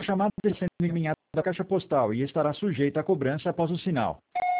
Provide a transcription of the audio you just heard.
chamada está sendo encaminhada à caixa postal e estará sujeita à cobrança após o sinal.